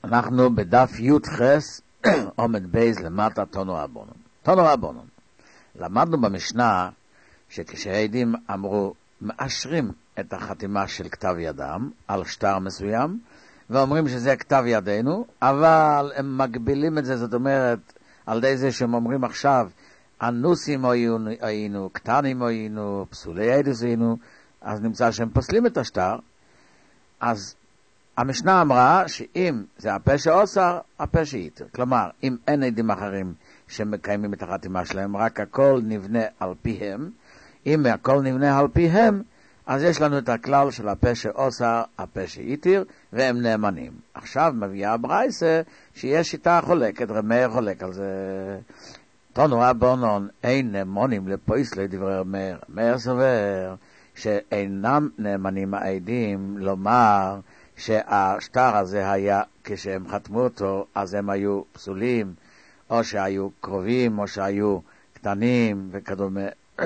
אנחנו בדף י"ח עומד בייז למטה תונו רבונון. תונו רבונון. למדנו במשנה שכשהעדים אמרו מאשרים את החתימה של כתב ידם על שטר מסוים ואומרים שזה כתב ידינו, אבל הם מגבילים את זה, זאת אומרת על ידי זה שהם אומרים עכשיו אנוסים היינו, קטנים היינו, פסולי עדס היינו, אז נמצא שהם פוסלים את השטר. אז המשנה אמרה שאם זה הפה שאוסר, הפה שיתר. כלומר, אם אין עדים אחרים שמקיימים את החתימה שלהם, רק הכל נבנה על פיהם, אם הכל נבנה על פיהם, אז יש לנו את הכלל של הפה שאוסר, הפה שיתר, והם נאמנים. עכשיו מביאה הברייסה שיש שיטה חולקת, רמר חולק על זה. תונו רבונון אין נאמנים לפויס לדברי רמר. רמר סובר שאינם נאמנים העדים לומר שהשטר הזה היה, כשהם חתמו אותו, אז הם היו פסולים, או שהיו קרובים, או שהיו קטנים וכדומה.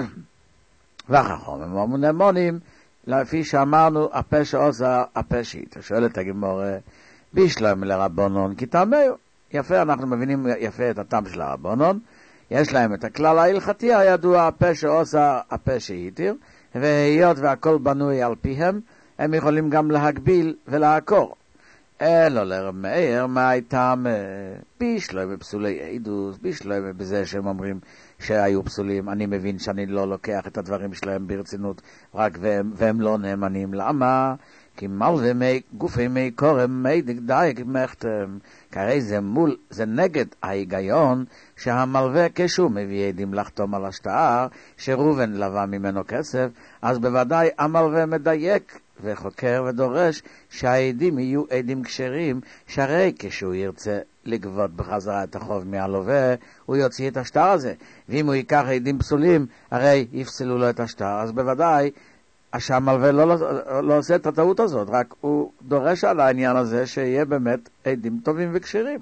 והחכמים אמרו נאמנים, לפי שאמרנו, הפה שעושה, הפה שיתר. שואלת הגמרא, בישלום לרבונון, כי טעמהו. יפה, אנחנו מבינים יפה את הטעם של הרבונון. יש להם את הכלל ההלכתי הידוע, הפה שעושה, הפה שיתר, והיות והכל בנוי על פיהם, הם יכולים גם להגביל ולעקור. אלו לרמר, מה הייתם בישלום בפסולי עדוס, בישלום בזה שהם אומרים שהיו פסולים. אני מבין שאני לא לוקח את הדברים שלהם ברצינות, רק והם לא נאמנים. למה? כי מלווה מי גופי מי קורם מי דגדייק מחתם. כרי זה נגד ההיגיון שהמלווה כשהוא מביא עדים לחתום על השטר שראובן לווה ממנו כסף, אז בוודאי המלווה מדייק וחוקר ודורש שהעדים יהיו עדים כשרים, שהרי כשהוא ירצה לגבות בחזרה את החוב מהלווה, הוא יוציא את השטר הזה. ואם הוא ייקח עדים פסולים, הרי יפסלו לו את השטר. אז בוודאי שהמלווה לא עושה את הטעות הזאת, רק הוא דורש על העניין הזה שיהיה באמת עדים טובים וכשרים.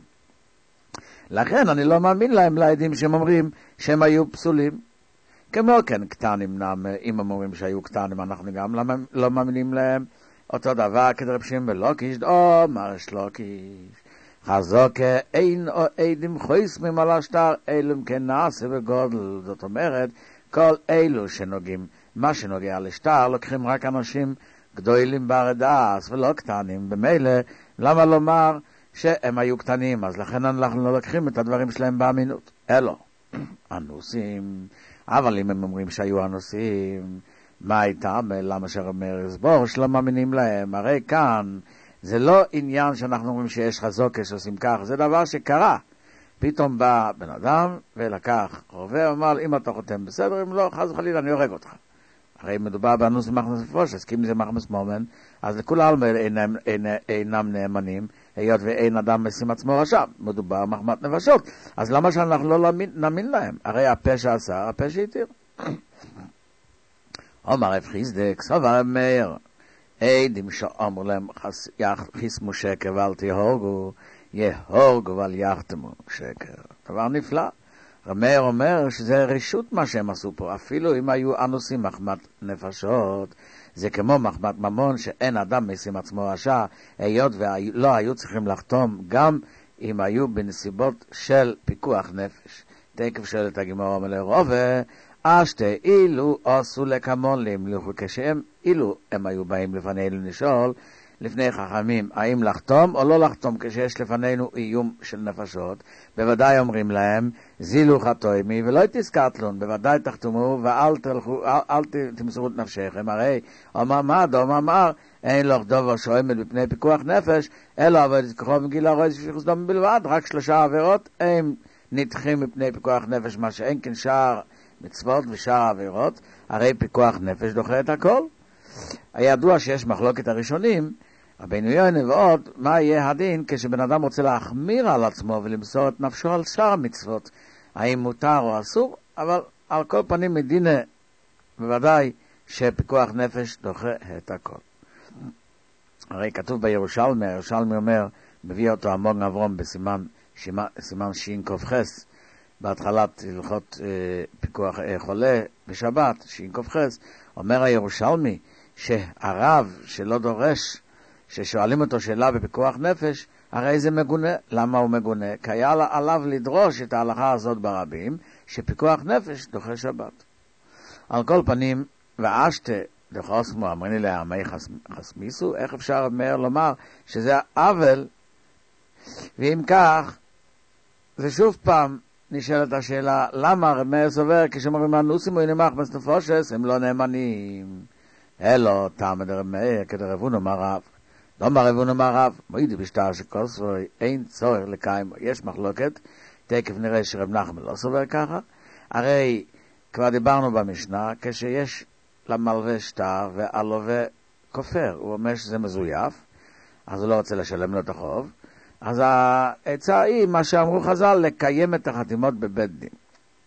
לכן אני לא מאמין להם לעדים שהם אומרים שהם היו פסולים. כמו כן, קטנים, אם הם אומרים שהיו קטנים, אנחנו גם לא מאמינים להם. אותו דבר כדרב שמעון בלוקיש, אומר שלוקיש, חזוק אין עדים חוסמים על השטר, אלו כן נעשה בגודל. זאת אומרת, כל אלו שנוגעים, מה שנוגע לשטר, לוקחים רק אנשים גדולים ברדס ולא קטנים. במילא, למה לומר שהם היו קטנים? אז לכן אנחנו לא לוקחים את הדברים שלהם באמינות. אלו, אנוסים. אבל אם הם אומרים שהיו אנוסים, מה איתם? למה שרמר יסבור שלא מאמינים להם? הרי כאן זה לא עניין שאנחנו אומרים שיש חזוקה שעושים כך, זה דבר שקרה. פתאום בא בן אדם ולקח רובה ואמר, אם אתה חותם בסדר, אם לא, חס וחלילה אני הורג אותך. הרי מדובר באנוס מחמס נפש, אז אם זה מחמס מומן, אז לכל העלמא אינם נאמנים, היות ואין אדם משים עצמו רשע, מדובר מחמת נפשות. אז למה שאנחנו לא נאמין להם? הרי הפה שעשה, הפה שהתיר. אומר רב חיסדא, סבר מאיר, עדים שאמרו להם חיסמו שקר ואל תהורגו, יהורגו ואל יחתמו שקר. דבר נפלא. רמר אומר שזה רשות מה שהם עשו פה, אפילו אם היו אנוסים מחמת נפשות, זה כמו מחמת ממון שאין אדם משים עצמו רשע, היות ולא היו צריכים לחתום גם אם היו בנסיבות של פיקוח נפש. תקף שואלת הגמרא מלרובה, אשתי אילו עשו לקמון להמליכו, כשהם אילו הם היו באים לפנינו לשאול לפני חכמים האם לחתום או לא לחתום כשיש לפנינו איום של נפשות, בוודאי אומרים להם זילו חתומי ולא תסקטלון, בוודאי תחתמו ואל תלכו, אל תמסרו את נפשכם. הרי אומר מה דום אמר אין לך דבר שעומד בפני פיקוח נפש אלא עבוד כחוב מגיל הרועד שפיכוס דום בלבד, רק 3 עבירות הם נדחים מפני פיקוח נפש, מה שאין כן שאר מצוות ושאר עבירות, הרי פיקוח נפש דוחה את הכל. הידוע שיש מחלוקת הראשונים רבינו יונה ועוד, מה יהיה הדין כשבן אדם רוצה להחמיר על עצמו ולמסור את נפשו על שאר המצוות, האם מותר או אסור? אבל על כל פנים מדינה בוודאי שפיקוח נפש דוחה את הכל. הרי כתוב בירושלמי, הירושלמי אומר, מביא אותו המוגן אברום בסימן שין קופחס, בהתחלת הלכות פיקוח חולה בשבת, שין קופחס, אומר הירושלמי שהרב שלא דורש, ששואלים אותו שאלה בפיקוח נפש, הרי זה מגונה. למה הוא מגונה? כי היה עליו לדרוש את ההלכה הזאת ברבים, שפיקוח נפש דוחה שבת. על כל פנים, ואשתה דחוסמו אמרני לעמי חסמיסו, איך אפשר מאיר לומר שזה עוול? ואם כך, זה שוב פעם נשאלת השאלה, למה רב מאיר סובר כשאומרים הנוסים או ינמח בסנפושס, הם לא נאמנים? אלו, טעם דרב מאיר, כדרבון אומר רב. לא רבון אומר רב, מועידי בשטר שכל סבורי, אין צורך לקיים, יש מחלוקת, תקף נראה שרב נחמן לא סובר ככה, הרי כבר דיברנו במשנה, כשיש למלווה שטר והלווה כופר, הוא אומר שזה מזויף, אז הוא לא רוצה לשלם לו את החוב, אז העצה היא, מה שאמרו חז"ל, לקיים את החתימות בבית דין.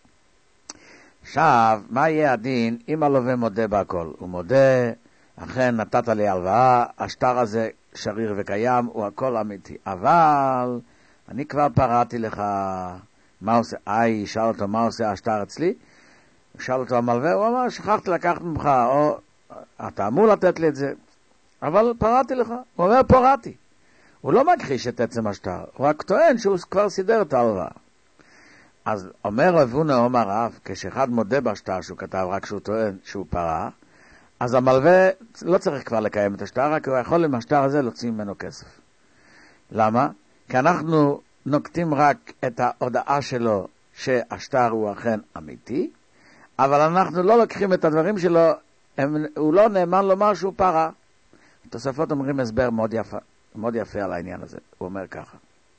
עכשיו, מה יהיה הדין אם הלווה מודה בהכל? הוא מודה, אכן נתת לי הלוואה, השטר הזה שריר וקיים, הוא הכל אמיתי. אבל אני כבר פרעתי לך, מה עושה? שאל אותו, מה עושה השטר אצלי? שאל אותו המלווה, הוא אמר, שכחתי לקחת ממך, או אתה אמור לתת לי את זה, אבל פרעתי לך. הוא אומר, פרעתי. הוא לא מכחיש את עצם השטר, הוא רק טוען שהוא כבר סידר את ההלוואה. אז אומר רב הונא אומר רב, כשאחד מודה בשטר שהוא כתב רק שהוא טוען שהוא פרע, אז המלווה לא צריך כבר לקיים את השטר, רק הוא יכול עם השטר הזה להוציא ממנו כסף. למה? כי אנחנו נוקטים רק את ההודעה שלו שהשטר הוא אכן אמיתי, אבל אנחנו לא לוקחים את הדברים שלו, הוא לא נאמן לומר שהוא פרע. תוספות אומרים הסבר מאוד יפה על העניין הזה. הוא אומר ככה,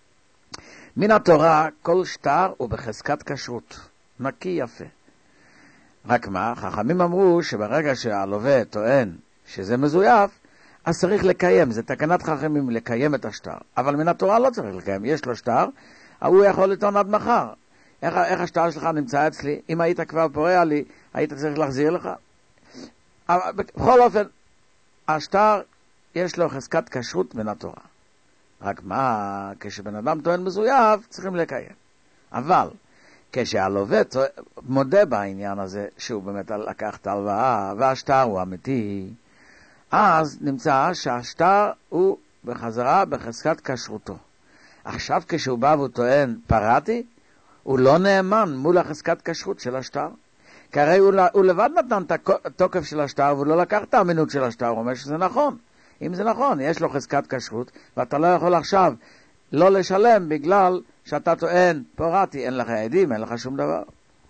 מן התורה כל שטר הוא בחזקת כשרות, נקי יפה. רק מה, חכמים אמרו שברגע שהלווה טוען שזה מזויף, אז צריך לקיים, זה תקנת חכמים לקיים את השטר. אבל מן התורה לא צריך לקיים, יש לו שטר, הוא יכול לטעון עד מחר. איך השטר שלך נמצא אצלי? אם היית כבר פורע לי, היית צריך להחזיר לך? אבל בכל אופן, השטר יש לו חזקת כשרות מן התורה. רק מה, כשבן אדם טוען מזויף, צריכים לקיים. אבל, כשהלווה מודה בעניין הזה, שהוא באמת לקח את ההלוואה, והשטר הוא אמיתי, אז נמצא שהשטר הוא בחזרה בחזקת כשרותו. עכשיו כשהוא בא והוא טוען פרעתי, הוא לא נאמן מול החזקת כשרות של השטר. כי הרי הוא לבד נתן את התוקף של השטר, והוא לא לקח את האמינות של השטר, הוא אומר שזה נכון. אם זה נכון, יש לו חזקת כשרות, ואתה לא יכול עכשיו לא לשלם בגלל שאתה טוען, פורעתי, אין לך עדים, אין לך שום דבר.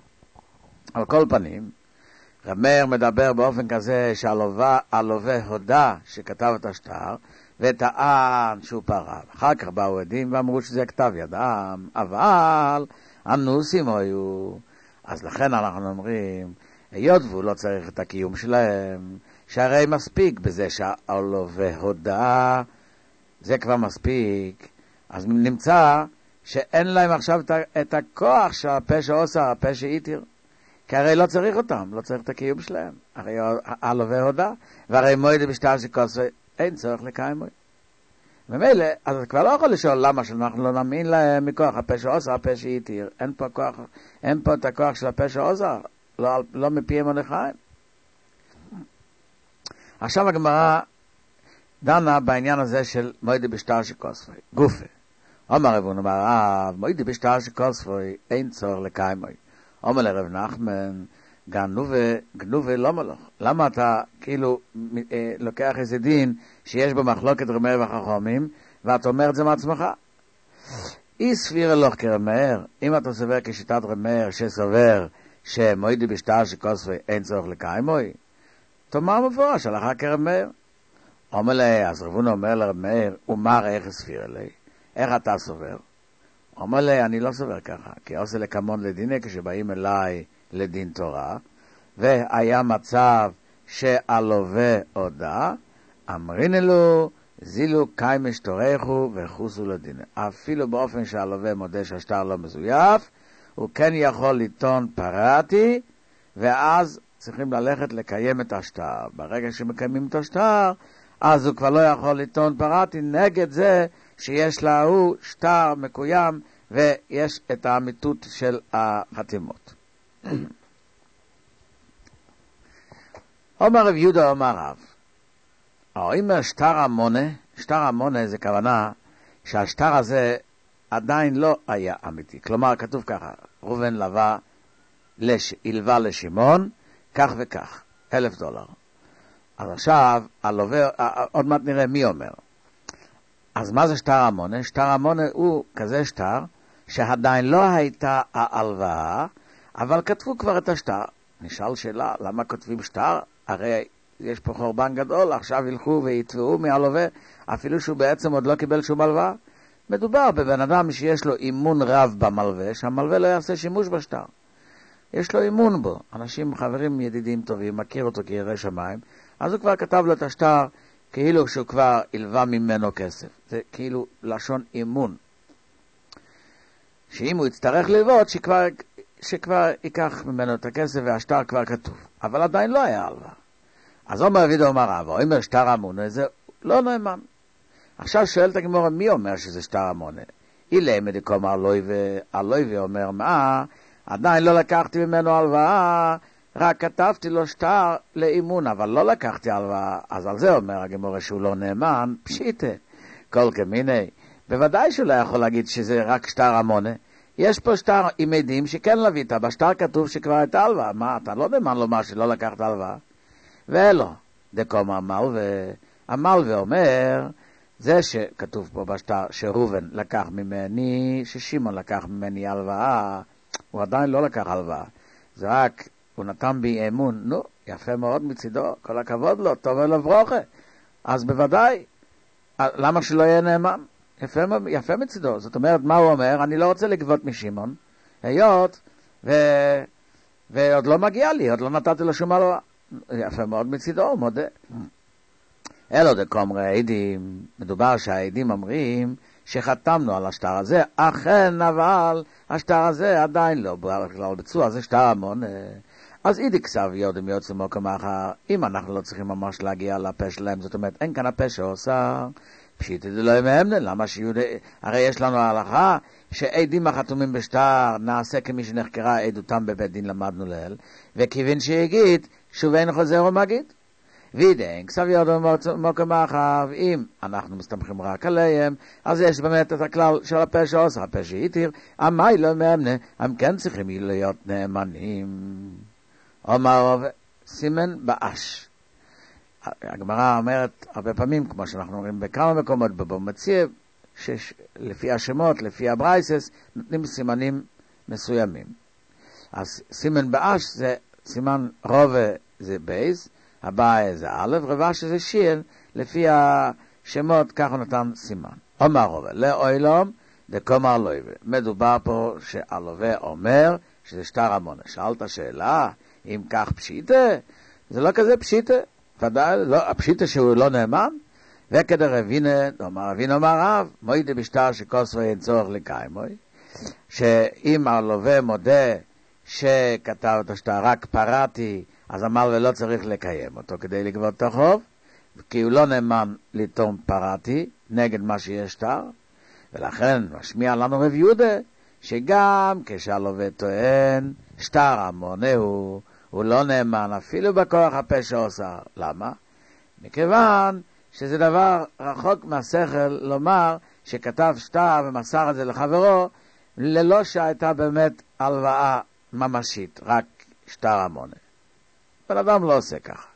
על כל פנים, רב מאיר מדבר באופן כזה שהלווה הודה שכתב את השטר, וטען שהוא פרע. אחר כך באו עדים ואמרו שזה כתב ידם, אבל הנוסים היו. אז לכן אנחנו אומרים, היות והוא לא צריך את הקיום שלהם, שהרי מספיק בזה שהלווה הודה, זה כבר מספיק. אז נמצא שאין להם עכשיו את הכוח שהפשע עושה, הפשע יתיר. כי הרי לא צריך אותם, לא צריך את הקיום שלהם. הרי הלווה הודה, והרי מועידי בשטר שכוסו, אין צורך לקיים מועיד. ומילא, אז אתה כבר לא יכול לשאול למה שאנחנו לא נאמין להם מכוח הפשע עושה, הפשע יתיר. אין פה את הכוח של הפשע עושה, לא מפיהם או לחיים. עכשיו הגמרא דנה בעניין הזה של מועידי בשטר שכוסו, גופה. אומר רב הונא מועידי בשטר שכוסו, אין צורך לקיים מועיד. אומר לרב נחמן, גנובה לא מלוך. למה אתה כאילו לוקח איזה דין שיש בו מחלוקת רב מאיר וחכמים, ואתה אומר את זה מעצמך? אי סביר לך כרב מאיר, אם אתה סובר כשיטת רב מאיר שסובר שמועידי בשטר שכוסו אין צורך לקיים מועיד, תאמר מפורש הלכה כרב מאיר. אומר לי, אז רב הונא אומר לרב מאיר, ומר איך סביר לי? איך אתה סובר? אומר לי, אני לא סובר ככה, כי עושה לקמון לדיני כשבאים אליי לדין תורה, והיה מצב שהלווה הודה, אמרינו לו, זילו קיימש תורךו וחוסו לדיני. אפילו באופן שהלווה מודה שהשטר לא מזויף, הוא כן יכול לטעון פרעתי, ואז צריכים ללכת לקיים את השטר. ברגע שמקיימים את השטר, אז הוא כבר לא יכול לטעון פרעתי נגד זה שיש להוא שטר מקוים ויש את האמיתות של החתימות. אומר רב יהודה אומר רב, אומר שטר המונה זה כוונה שהשטר הזה עדיין לא היה אמיתי. כלומר, כתוב ככה, ראובן הלווה לשמעון, כך וכך, $1,000. אז עכשיו, עוד מעט נראה מי אומר. אז מה זה שטר המונה? שטר המונה הוא כזה שטר, שעדיין לא הייתה ההלוואה, אבל כתבו כבר את השטר. נשאל שאלה, למה כותבים שטר? הרי יש פה חורבן גדול, עכשיו ילכו ויתבעו מהלווה, אפילו שהוא בעצם עוד לא קיבל שום הלוואה. מדובר בבן אדם שיש לו אימון רב במלווה, שהמלווה לא יעשה שימוש בשטר. יש לו אימון בו. אנשים, חברים ידידים טובים, מכיר אותו כירא שמיים, אז הוא כבר כתב לו את השטר כאילו שהוא כבר הלווה ממנו כסף. זה כאילו לשון אימון. שאם הוא יצטרך ללוות, שכבר ייקח ממנו את הכסף והשטר כבר כתוב. אבל עדיין לא היה הלוואה. אז אומר וידאו אומר רב, אומר שטר המונה, זה לא נאמן. עכשיו שואלת הגמרא, מי אומר שזה שטר המונה? אילמה דקאמר הלווה אומר, מה? עדיין לא לקחתי ממנו הלוואה, רק כתבתי לו שטר לאימון, אבל לא לקחתי הלוואה. אז על זה אומר הגמרא שהוא לא נאמן, פשיטה. כל כמיני. בוודאי שהוא לא יכול להגיד שזה רק שטר המונה. יש פה שטר עם עדים שכן לווית, בשטר כתוב שכבר הייתה הלוואה. מה, אתה לא נאמן לומר שלא לקחת הלוואה? ולא. דקאמר המלווה אומר, זה שכתוב פה בשטר שראובן לקח ממני, ששמעון לקח ממני הלוואה, הוא עדיין לא לקח הלוואה. זה רק, הוא נתן בי אמון, נו, יפה מאוד מצידו, כל הכבוד לו, טוב אליו ברוכה. אז בוודאי, למה שלא יהיה נאמן? יפה מצידו. זאת אומרת, מה הוא אומר? אני לא רוצה לגבות משמעון, היות, ועוד לא מגיע לי, עוד לא נתתי לו שום הלוואה. יפה מאוד מצידו, הוא מודה. אלו דקאמר העדים, מדובר שהעדים אומרים שחתמנו על השטר הזה, אכן אבל השטר הזה עדיין לא בכלל ביצוע, זה שטר המונה. אז אידי כסב יודם יוצא מוקם אחר, אם אנחנו לא צריכים ממש להגיע לפה שלהם, זאת אומרת, אין כאן הפה שעושה, פשיטי זה לא ימאמנה, למה שיהודי, הרי יש לנו ההלכה, שעדים החתומים בשטר, נעשה כמי שנחקרה עדותם בבית דין למדנו לאל, וכיוון שהגיד, שוב אין חוזר ומגיד. וידן, כסב יודם מוקם אחר, אם אנחנו מסתמכים רק עליהם, אז יש באמת את הכלל של הפה שעושה, הפה שהתיר, המי לא מאמנה, הם כן צריכים להיות נאמנים. אומר סימן באש. הגמרא אומרת הרבה פעמים, כמו שאנחנו אומרים בכמה מקומות בבומציב, שלפי השמות, לפי הברייסס, נותנים סימנים מסוימים. אז סימן באש זה סימן רובה זה בייז, הבא זה א', רבע שזה שיר, לפי השמות ככה נתן סימן. אומר רובה, לאוילום, דקאמר לווה. מדובר פה שהלווה אומר שזה שטר המונה. שאלת שאלה, אם כך פשיטה, זה לא כזה פשיטה, ודאי, לא, הפשיטה שהוא לא נאמן, וכדי רבינה, אומר רב, מוידה בשטר שכוסו אין צורך לקיימוי, שאם הלווה מודה שכתב את השטר רק פרעתי, אז המלווה לא צריך לקיים אותו כדי לגבות את החוב, כי הוא לא נאמן לטעון פרעתי נגד מה שיש שטר, ולכן משמיע לנו רב יהודה, שגם כשהלווה טוען, שטר המונה הוא לא נאמן אפילו בכוח הפה שעושה. למה? מכיוון שזה דבר רחוק מהשכל לומר שכתב שטר ומסר את זה לחברו, ללא שהייתה באמת הלוואה ממשית, רק שטר המונה. בן אדם לא עושה ככה.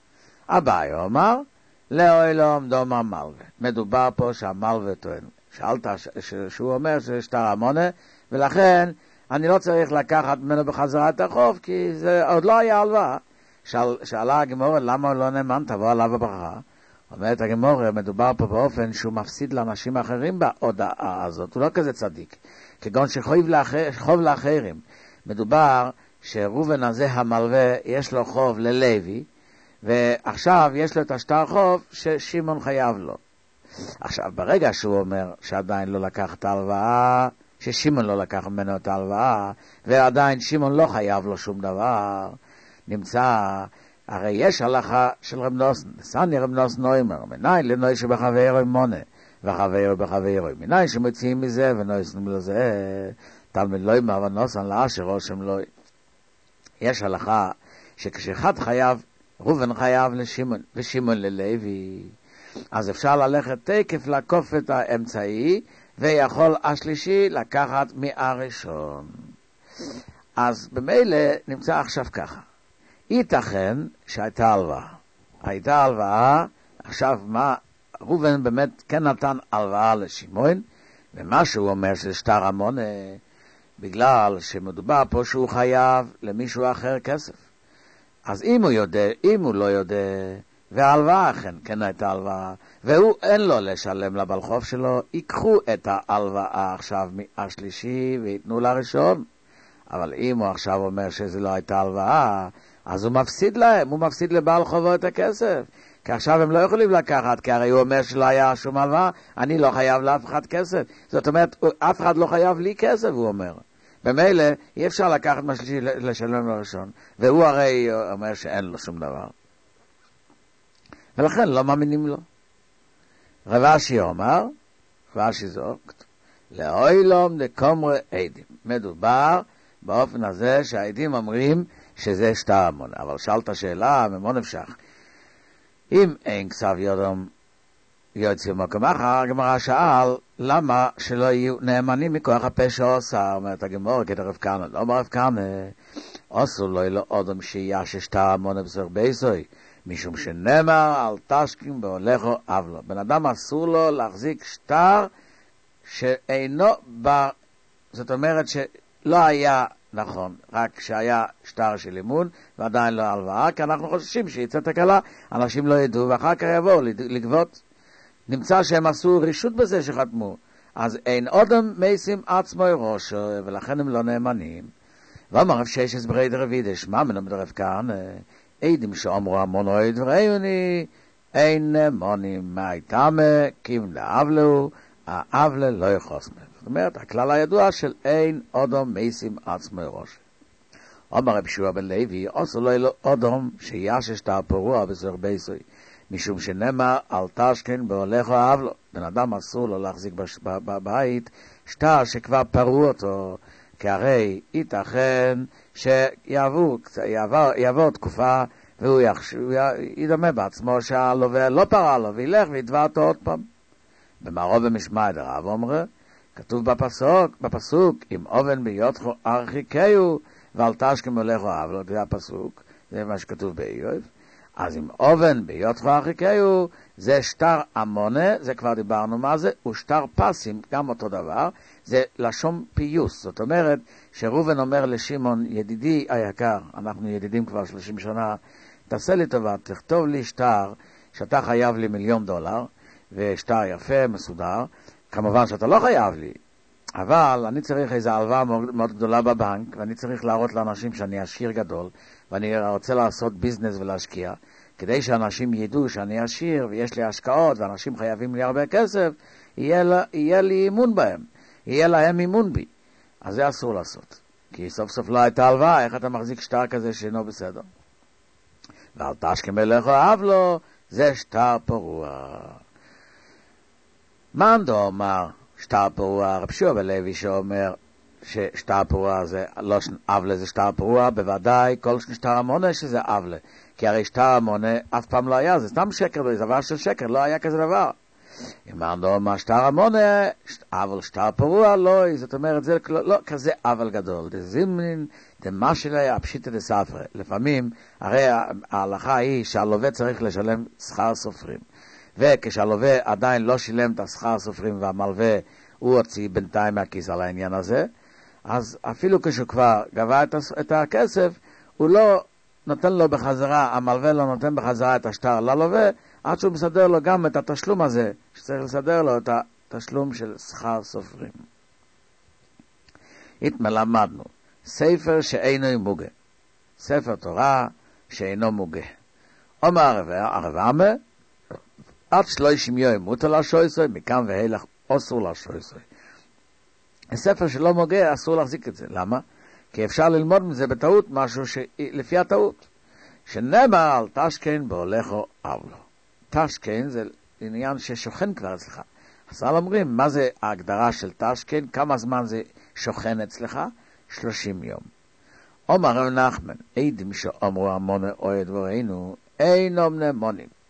אביי אומר, לאוילום דומר מלווה. מדובר פה שהמלווה טוען. שאלת שהוא אומר שזה שטר המונה, ולכן אני לא צריך לקחת ממנו בחזרה את החוב, כי זה עוד לא היה הלוואה. שאלה הגמורה, למה הוא לא נאמן? תבוא עליו הברכה. אומרת הגמורה, מדובר פה באופן שהוא מפסיד לאנשים אחרים בהודעה הזאת. הוא לא כזה צדיק. כגון שחוב לאחרים. מדובר שראובן הזה המלווה, יש לו חוב ללוי, ועכשיו יש לו את השטר חוב ששמעון חייב לו. עכשיו, ברגע שהוא אומר שעדיין לא לקח את ההלוואה, ששמעון לא לקח ממנו את ההלוואה, ועדיין שמעון לא חייב לו שום דבר, נמצא, הרי יש הלכה של רב נוסן, סני רב נוסן אומר, מנין לנוי שבחברו מונה, וחברו בחברו, מנין שמציעים מזה ונוסנים לזה, תלמיד לא אמר ונוסן לאשר רושם לא. יש הלכה שכשאחד חייב, ראובן חייב לשמעון, ושמעון ללוי, אז אפשר ללכת תקף לעקוף את האמצעי, ויכול השלישי לקחת מהראשון. אז במילא נמצא עכשיו ככה. ייתכן שהייתה הלוואה. הייתה הלוואה, עכשיו מה, ראובן באמת כן נתן הלוואה לשמעון, ומה שהוא אומר שזה שטר המון, בגלל שמדובר פה שהוא חייב למישהו אחר כסף. אז אם הוא יודע, אם הוא לא יודע, וההלוואה אכן כן הייתה הלוואה, והוא אין לו לשלם לבעל חוב שלו, ייקחו את ההלוואה עכשיו מהשלישי ויתנו לראשון. אבל אם הוא עכשיו אומר שזה לא הייתה הלוואה, אז הוא מפסיד להם, הוא מפסיד לבעל חובו את הכסף. כי עכשיו הם לא יכולים לקחת, כי הרי הוא אומר שלא היה שום הלוואה, אני לא חייב לאף אחד כסף. זאת אומרת, אף אחד לא חייב לי כסף, הוא אומר. במילא, אי אפשר לקחת מהשלישי לשלם לראשון, והוא הרי אומר שאין לו שום דבר. ולכן לא מאמינים לו. רב אשי אומר, רב אשי זוק, לאוילום דקומרי עדים. מדובר באופן הזה שהעדים אומרים שזה שטר המון. אבל שאלת שאלה, ממון נפשך. אם אין כסף יודום יוצא במקום אחר, הגמרא שאל, למה שלא יהיו נאמנים מכוח הפשע עושה? אומרת הגמרא, כתב רב כהנא, לא אומר רב כהנא, אסור לו אלא אדם שיהיה שטר המון בסך בייסוי, משום שנאמר על תשכים בהולכו אבלו. בן אדם אסור לו להחזיק שטר שאינו בר, זאת אומרת שלא היה נכון, רק שהיה שטר של אימון ועדיין לא הלוואה, כי אנחנו חוששים שיצא תקלה, אנשים לא ידעו ואחר כך יבואו לגבות. נמצא שהם עשו רישות בזה שחתמו, אז אין אודם מייסים עצמו ראש, ולכן הם לא נאמנים. ואמר רב ששס ברייד רבידש, מה מנומד רב כאן? עדים שאומרו המונוי דבריוני, אין נאמנים מהייתמה, כים לאבלו, האבלה לא יחוס מהם. זאת אומרת, הכלל הידוע של אין אודם מייסים עצמו ראש. אמר רב יהושע בן לוי, אסור לו אודם שישש שטר פרוע בסך בייסוי, משום שנאמר על תשכין בהולכו אבלו. בן אדם אסור לו להחזיק בבית שטר שכבר פרעו אותו, כי הרי ייתכן שיעבור תקופה והוא ידמה בעצמו שהלווה לא פרע לו וילך ויתבע אותו עוד פעם. במערוב במשמע דרב אומר, כתוב בפסוק, אם אובן ביותחו ארחיקהו ועל תשכין בהולכו אבלו, זה הפסוק, זה מה שכתוב באיוב. אז אם אובן ביותחו ארחיקהו זה שטר המונה, זה כבר דיברנו מה זה, ושטר פסים, גם אותו דבר, זה לשון פיוס. זאת אומרת שראובן אומר לשמעון, ידידי היקר, אנחנו ידידים כבר 30 שנה, תעשה לי טובה, תכתוב לי שטר שאתה חייב לי $1,000,000, ושטר יפה, מסודר, כמובן שאתה לא חייב לי, אבל אני צריך איזו הלוואה מאוד גדולה בבנק, ואני צריך להראות לאנשים שאני עשיר גדול, ואני רוצה לעשות ביזנס ולהשקיע, כדי שאנשים ידעו שאני עשיר, ויש לי השקעות, ואנשים חייבים לי הרבה כסף, יהיה לי אימון בהם, יהיה להם אימון בי. אז זה אסור לעשות, כי סוף סוף לא הייתה הלוואה, איך אתה מחזיק שטר כזה שאינו בסדר? ועל תשכין בהולכו אבלו, זה שטר פרוע. מאן דאמר שטר פרוע, רב יהושע בן לוי שאומר ששטר פרוע זה לא אבלה, זה שטר פרוע, בוודאי כל שטר המונה שזה אבלה, כי הרי שטר המונה אף פעם לא היה, זה סתם שקר, זה דבר של שקר, לא היה כזה דבר. אם מאן דאמר שטר המונה, אבל שטר פרוע לא, זאת אומרת זה לא כזה אבל גדול, זה זימנין דמשלי הפשיטא דספרא. לפעמים הרי ההלכה היא שהלווה צריך לשלם שכר סופרים, וכשהלווה עדיין לא שילם את השכר סופרים והמלווה הוא הוציא בינתיים מהכיס על העניין הזה, אז אפילו כשהוא כבר גבה את הכסף, הוא לא נותן לו בחזרה, המלווה לא נותן בחזרה את השטר ללווה, עד שהוא מסדר לו גם את התשלום הזה, שצריך לסדר לו את התשלום של שכר סופרים. התמלמדנו, ספר שאינו מוגה, ספר תורה שאינו מוגה. אומר הרב עמה, עד 30 יום מותר לשויסוי, מכאן והילך אסור לשויסוי. הספר שלא מוגה אסור להחזיק את זה. למה? כי אפשר ללמוד מזה בטעות משהו לפי הטעות. שנאמר על תשכין בהולכו אבלו. תשכין זה עניין ששוכן כבר אצלך. אז אומרים, מה זה ההגדרה של תשכין? כמה זמן זה שוכן אצלך? 30 יום. אומר רב נחמן, עדים שאומרו המונה אוי דברינו, אינם נאמונים.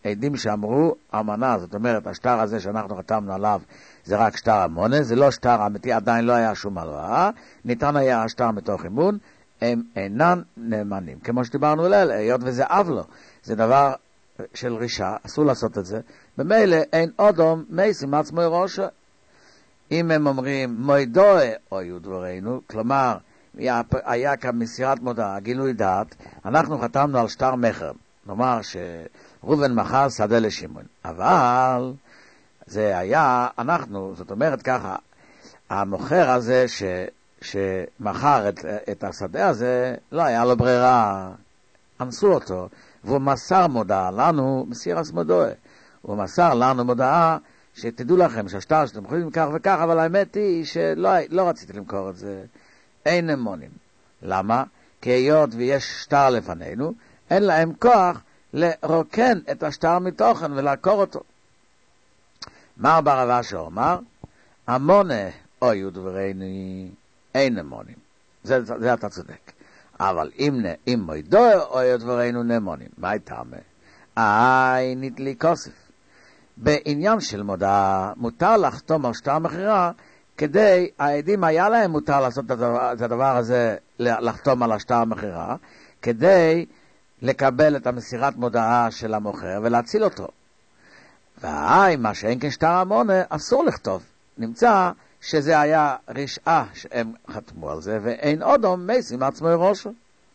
עדים שאמרו, אמנה, זאת אומרת, השטר הזה שאנחנו חתמנו עליו, זה רק שטר המונה, זה לא שטר אמיתי, עדיין לא היה שום הלוואה, ניתן היה השטר מתוך אימון, הם אינן נאמנים. כמו שדיברנו ליל, היות וזה אבלו, זה דבר של רישה, אסור לעשות את זה, במילא אין אודום מייסים עצמו ראשו. אם הם אומרים מוידוי אויו דברינו, כלומר, היה כאן מסירת מודעה, גילוי דעת, אנחנו חתמנו על שטר מחר, נאמר שרובן מכר שדה לשמעון, אבל זה היה, אנחנו, זאת אומרת ככה, המוכר הזה שמכר את השדה הזה, לא היה לו ברירה, אנסו אותו, והוא מסר מודעה לנו, מסירת מודעה, הוא מסר לנו מודעה, שתדעו לכם שהשטר שאתם יכולים כך וכך, אבל האמת היא שלא רציתי למכור את זה, אין אמונים. למה? כי היות ויש שטר לפנינו, אין להם כוח לרוקן את השטר מתוכן ולעקור אותו. מר ברבה שאומר, המונה אוי ודברני אין אמונים. זה אתה צודק. אבל אם מוידוי אוי ודברנו נאמונים, מה הייתה נתלי כוסף. בעניין של מודעה, מותר לחתום על שטר מחירה, כדי, העדים היה להם מותר לעשות את הדבר הזה, לחתום על השטר מחירה, כדי לקבל את המסירת מודעה של המוכר ולהציל אותו. מה שאין כן שטר המונה, אסור לכתוב. נמצא שזה היה רשעה שהם חתמו על זה, ואין אודום מייסים עצמו ראשו.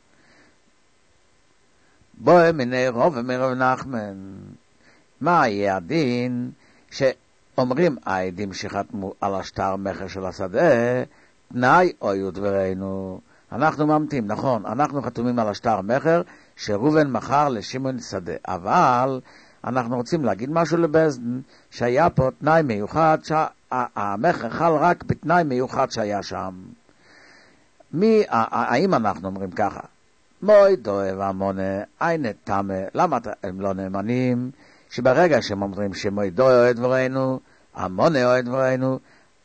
בואי מיני רוב ומרב נחמן. מה יהיה הדין שאומרים העדים שחתמו על השטר מחר של השדה, תנאי אויו דברינו. אנחנו ממתים, נכון, אנחנו חתומים על השטר מחר שרובן מכר לשמעון שדה, אבל אנחנו רוצים להגיד משהו לבזדן שהיה פה תנאי מיוחד, שהמחר חל רק בתנאי מיוחד שהיה שם. האם אנחנו אומרים ככה? מוי דוי והמונה, אין תמה, למה הם לא נאמנים? שברגע שהם אומרים שמוידוי אוהד דברינו, המונה אוהד דברינו,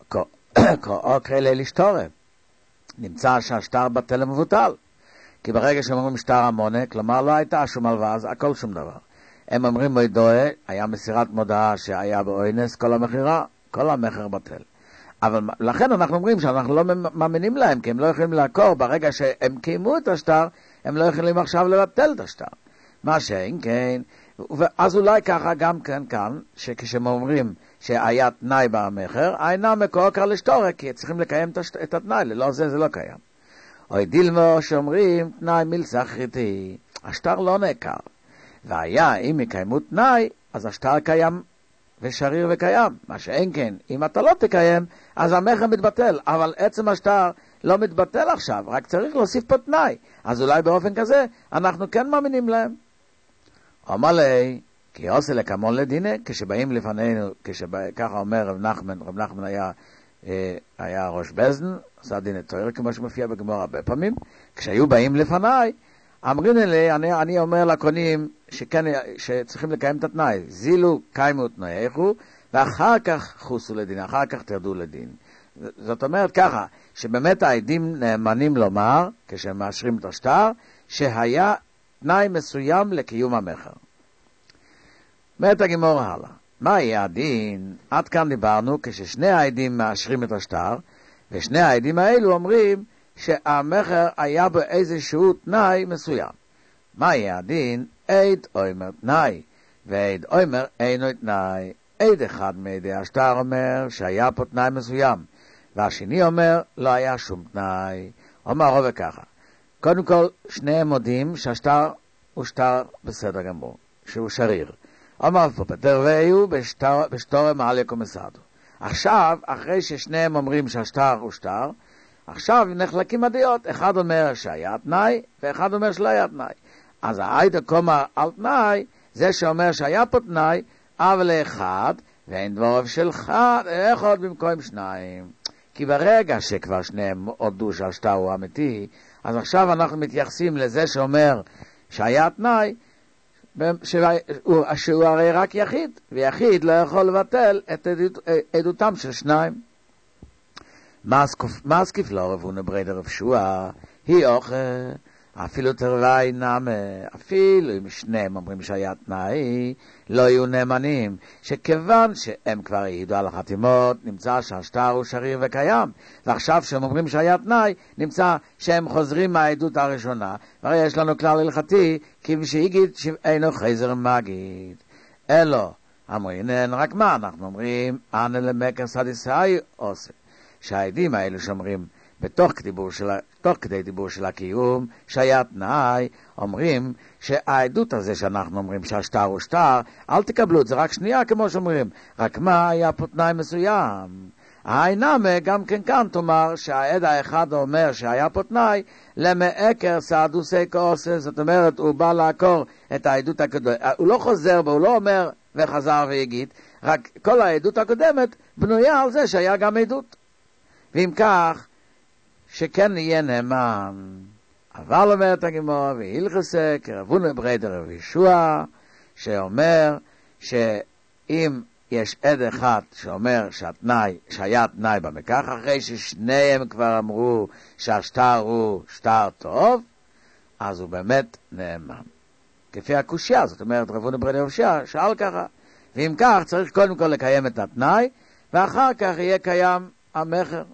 כאלה לשתורם. נמצא שהשטר בטל ומבוטל. כי ברגע שהם אומרים שטר המונה, כלומר לא הייתה שום הלוואה, אז הכל שום דבר. הם אומרים מוידוי, היה מסירת מודעה שהיה באוינס, כל המחירה, כל המחר בטל. אבל לכן אנחנו אומרים שאנחנו לא מאמינים להם, כי הם לא יכולים לעקור, ברגע שהם קיימו את השטר, הם לא יכולים עכשיו לבטל את השטר. מה שאין כן, אז אולי ככה גם כאן, שכשהם אומרים שהיה תנאי במחר, אינה מקור קר לשתורק, כי צריכים לקיים את התנאי, ללא זה לא קיים. או דילמו שאומרים, תנאי מילסח חיתי, השטר לא נעקר. והיה, אם יקיימו תנאי, אז השטר קיים ושריר וקיים. מה שאין כן, אם אתה לא תקיים, אז המחר מתבטל, אבל עצם השטר לא מתבטל עכשיו, רק צריך להוסיף פה תנאי. אז אולי באופן כזה, אנחנו כן מאמינים להם. אומר לי, כי עושה לקמון לדינה, כשבאים לפנינו, ככה אומר רב נחמן היה ראש בזן, עשה דינה תויר, כמו שמופיע בגמור הרבה פעמים, כשהיו באים לפניי, אמרים לי, אני אומר לקונים, שצריכים לקיים את התנאי, זילו קיימו תנאיכו, ואחר כך חוסו לדין, אחר כך תרדו לדין. זאת אומרת ככה, שבאמת העדים נאמנים לומר, כשהם מאשרים את השטר, שהיה תנאי מסוים לקיום המחר. אומרת הגמור הלאה. מה יהיה הדין? עד כאן דיברנו כששני העדים מאשרים את השטר, ושני העדים האלו אומרים שהמחר היה באיזשהו תנאי מסוים. מה יהיה הדין? עד אומר תנאי, ועד אומר אינו תנאי. עד אחד מעדי השטר אומר שהיה פה תנאי מסוים, והשני אומר לא היה שום תנאי. אומר רוב ככה. קודם כל, שניהם מודים שהשטר הוא שטר בסדר גמור, שהוא שריר. אומר פה פטר ואיו בשטורם על יקום מסעדו. עכשיו, אחרי ששניהם אומרים שהשטר הוא שטר, עכשיו נחלקים הדעות. אחד אומר שהיה תנאי, ואחד אומר שלא היה תנאי. אז העידה קומה על תנאי, זה שאומר שהיה פה תנאי, אבל לאחד, ואין דבריו שלך, אחד במקום שניים. כי ברגע שכבר שניהם הודו שהשטר הוא אמיתי, אז עכשיו אנחנו מתייחסים לזה שאומר שהיה תנאי, שהוא הרי רק יחיד, ויחיד לא יכול לבטל את עדותם של שניים. מה סקיף לא רבונה בריידר רב שועה, היא אוכל, אפילו תרווי נמה, אפילו אם שניהם אומרים שהיה תנאי, לא יהיו נאמנים, שכיוון שהם כבר העידו על החתימות, נמצא שהשטר הוא שריר וקיים, ועכשיו שהם אומרים שהיה תנאי, נמצא שהם חוזרים מהעדות הראשונה, והרי יש לנו כלל הלכתי, כפי שהגיד אינו חזר מגיד. אלו, אמרים, רק מה אנחנו אומרים? אנה למקר סדיסאי עושה. שהעדים האלו שאומרים, בתוך כדי דיבור של הקיום, שהיה תנאי, אומרים שהעדות הזה שאנחנו אומרים שהשטר הוא שטר, אל תקבלו את זה רק שנייה כמו שאומרים, רק מה היה פה תנאי מסוים. העינמה גם כן כאן תאמר שהעד האחד אומר שהיה פה תנאי, למעקר סעדוסי כעושה, זאת אומרת הוא בא לעקור את העדות הקודמת, הוא לא חוזר בו, הוא לא אומר וחזר ויגיד, רק כל העדות הקודמת בנויה על זה שהיה גם עדות. ואם כך, שכן יהיה נאמן. אבל אומרת הגמרא, והילכסה כרבון בריידר רב ישוע, שאומר שאם יש עד אחד שאומר שהיה תנאי במקח, אחרי ששניהם כבר אמרו שהשטר הוא שטר טוב, אז הוא באמת נאמן. כפי הקושיה, זאת אומרת רבון בריידר רב ישוע, שאל ככה. ואם כך צריך קודם כל לקיים את התנאי, ואחר כך יהיה קיים המחר.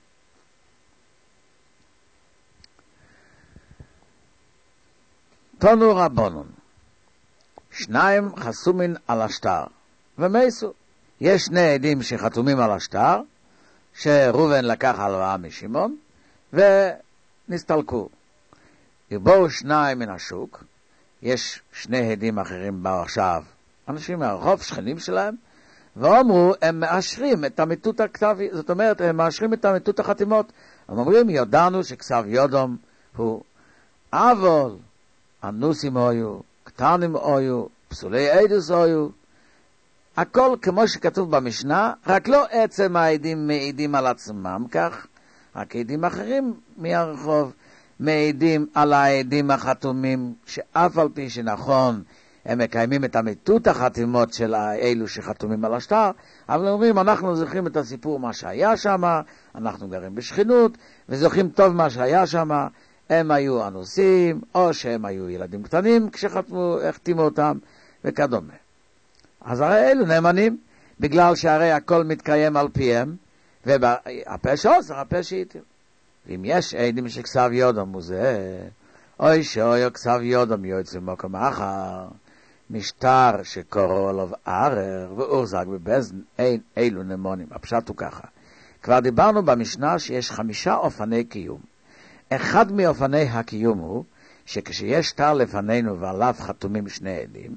תנו רבונון, שניים חסומין על השטר, ומייסו. יש שני עדים שחתומים על השטר, שרובן לקח הלוואה משמעון, ונסתלקו. יבואו שניים מן השוק, יש שני עדים אחרים באו עכשיו, אנשים מהרחוב, שכנים שלהם, ואומרו, הם מאשרים את אמיתות הכתבי, זאת אומרת, הם מאשרים את אמיתות החתימות. הם אומרים, יודענו שכסב יודום הוא אבל, אנוסים היו, קטנים היו, פסולי עדוס היו, הכל כמו שכתוב במשנה, רק לא עצם העדים מעידים על עצמם כך, רק עדים אחרים מהרחוב מעידים על העדים החתומים, שאף על פי שנכון הם מקיימים את אמיתות החתימות של אלו שחתומים על השטר, אבל הם אומרים, אנחנו זוכרים את הסיפור מה שהיה שם, אנחנו גרים בשכנות, וזוכרים טוב מה שהיה שם, הם היו אנוסים, או שהם היו ילדים קטנים כשהחתימו אותם, וכדומה. אז הרי אלו נאמנים, בגלל שהרי הכל מתקיים על פיהם, והפה שעושה, הפה שאיתם. ואם יש עדים שכסב יודום הוא זה, אוי שאוי כסב יודום יוצא במקום אחר, משטר שקוראו עליו ערר ואורזק בבזן, אין אלו נאמנים. הפשט הוא ככה. כבר דיברנו במשנה שיש 5 אופני קיום. אחד מאופני הקיום הוא שכשיש שטר לפנינו ועליו חתומים שני עדים,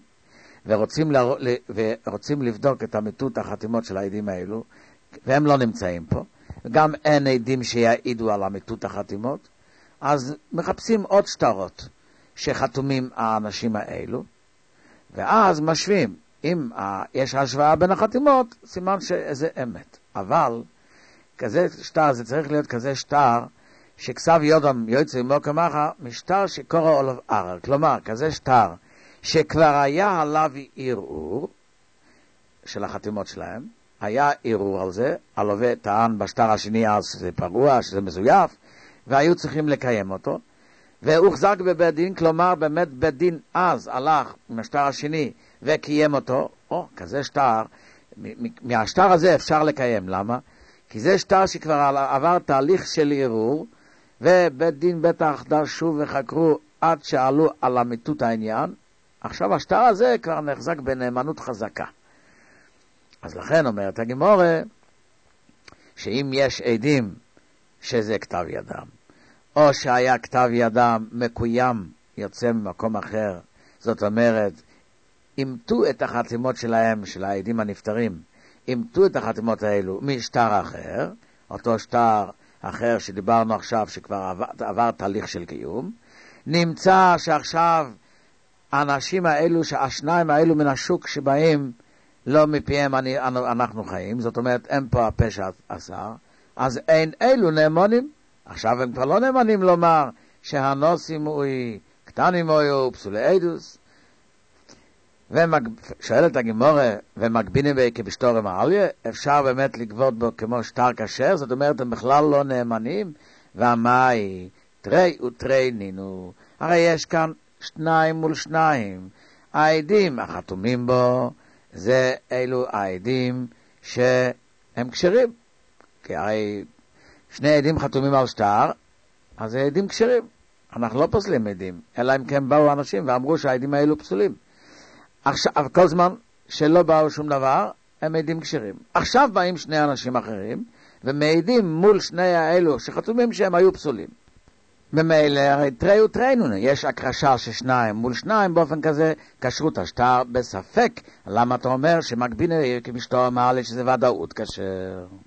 ורוצים לבדוק את אמיתות החתימות של העדים האלו, והם לא נמצאים פה, וגם אין עדים שיעידו על אמיתות החתימות, אז מחפשים עוד שטרות שחתומים האנשים האלו, ואז משווים. אם יש השוואה בין החתימות, סימן שזה אמת. אבל כזה שטר, זה צריך להיות כזה שטר שכסב יודם יוצא ממקום אחר, משטר שקורא עליו ערר. כלומר, כזה שטר שכבר היה עליו ערעור של החתימות שלהם, היה ערעור על זה, הלווה טען בשטר השני אז שזה פרוע, שזה מזויף, והיו צריכים לקיים אותו, והוחזק בבית דין, כלומר באמת בית דין אז הלך מהשטר השני וקיים אותו, או כזה שטר, מהשטר הזה אפשר לקיים. למה? כי זה שטר שכבר עבר תהליך של ערעור, ובית דין בטח דרשו וחקרו עד שעלו על אמיתות העניין. עכשיו השטר הזה כבר נחזק בנאמנות חזקה. אז לכן אומרת הגמרא, שאם יש עדים שזה כתב ידם, או שהיה כתב ידם מקוים יוצא ממקום אחר, זאת אומרת, אימתו את החתימות שלהם, של העדים הנפטרים, אימתו את החתימות האלו משטר אחר, אותו שטר אחר שדיברנו עכשיו שכבר עבר תהליך של קיום, נמצא שעכשיו האנשים האלו, השניים האלו מן השוק שבאים, לא מפיהם אנחנו חיים, זאת אומרת אין פה הפשע עשר, אז אין אלו נאמנים. עכשיו הם כבר לא נאמנים לומר שהנוסים הוא קטנים או פסולי עדוס. שואלת הגמרא, ומגבינים כבשתורם העליה, אפשר באמת לגבות בו כמו שטר כשר? זאת אומרת הם בכלל לא נאמנים. והמאי תרי ותרי נינו, הרי יש כאן 2 מול 2. העדים החתומים בו, זה אלו העדים שהם כשרים. כי הרי 2 עדים חתומים על שטר, אז זה עדים כשרים. אנחנו לא פוסלים עדים, אלא אם כן באו אנשים ואמרו שהעדים האלו פסולים. עכשיו, כל זמן שלא באו שום דבר, הם עדים כשרים. עכשיו באים 2 אנשים אחרים, ומעידים מול 2 האלו שחתומים שהם היו פסולים. במילא, הרי תראו תראינו, יש הקרשה של 2 מול 2, באופן כזה, כשרות השטר בספק. למה אתה אומר שמקביל כמשתו אמר לי שזה ודאות כשר?